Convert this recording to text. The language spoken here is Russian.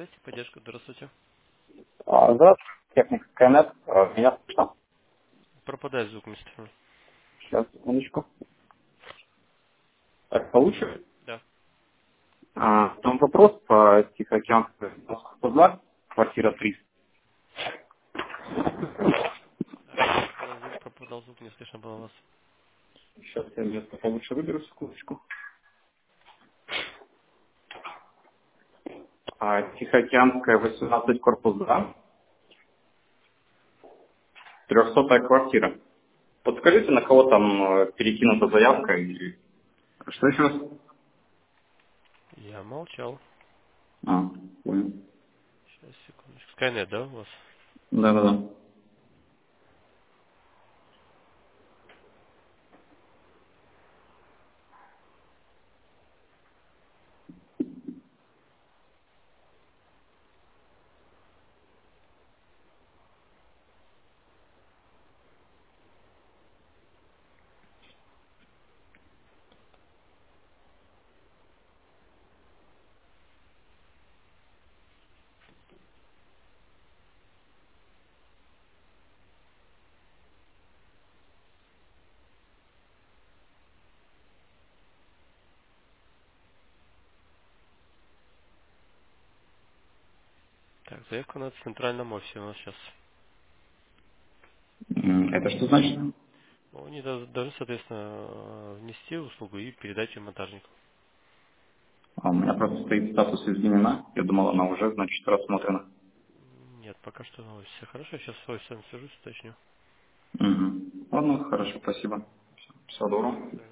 связи, поддержка, здравствуйте. Здравствуйте, техник Скайнет. Меня слышно? Пропадает звук, мистер. Сейчас, секундочку. Так, получше? Да. Там вопрос по Тихоокеанской узла, квартира 3. Пропадал звук, не слышно было вас. Сейчас я место получше выберу, секундочку. Тихоокеанская 18, корпус 2, 300 квартира. Подскажите, на кого там перекинута заявка или... Что еще раз? Я молчал. Понял. Сейчас, секундочку. Скайнет, да, у вас? Да-да-да. Так, заявка на центральном офисе у нас сейчас. Это что значит? Ну, они должны, соответственно, внести услугу и передать ее монтажнику. У меня просто стоит статус изменена. Я думал, она уже, значит, рассмотрена. Нет, пока что на офисе. Хорошо, сейчас с офисом свяжусь, уточню. Ладно, хорошо, спасибо. Всего доброго.